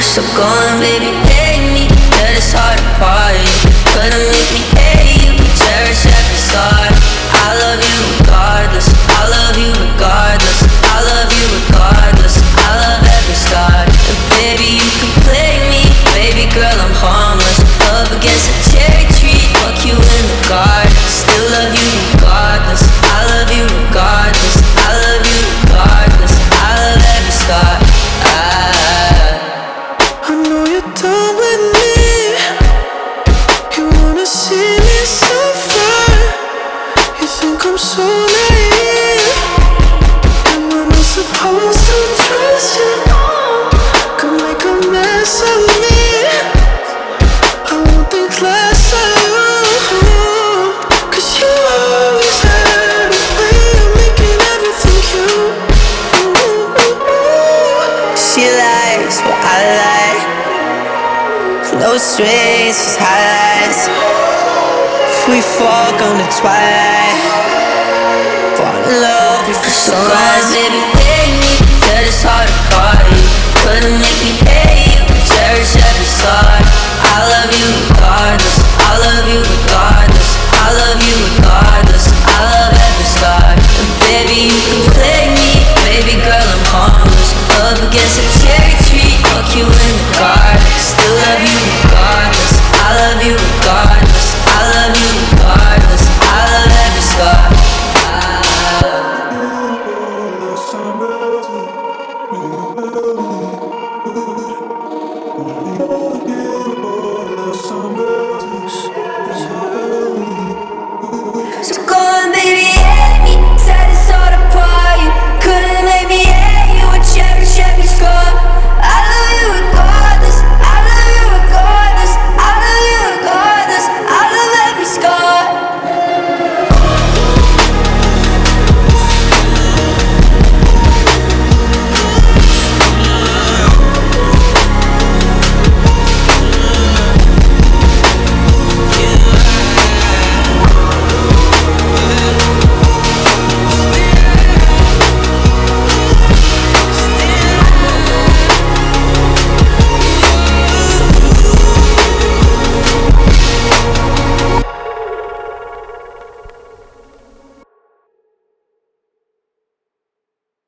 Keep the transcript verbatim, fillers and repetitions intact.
So go on, baby, pay me. That it's hard to party. Couldn't make me hate you. Cherish every start. I love you regardless. I love you regardless. I love you regardless. I love every start. And baby, you can play me. Baby girl, I'm harmless. Up against a cherry tree. Fuck you in the garden. Still love you regardless. I love you regardless. I love you regardless. I love every start. I know you're done with me. You wanna see me suffer. You think I'm so naive. Am I not supposed to trust you? Could make a mess of me. I won't think less of you. Cause you always had a way of making everything cute. She likes what I like. No strings, just highlights. If we fuck on the twilight, fall in love before sunrise. Baby, pay me, that it's hard to call.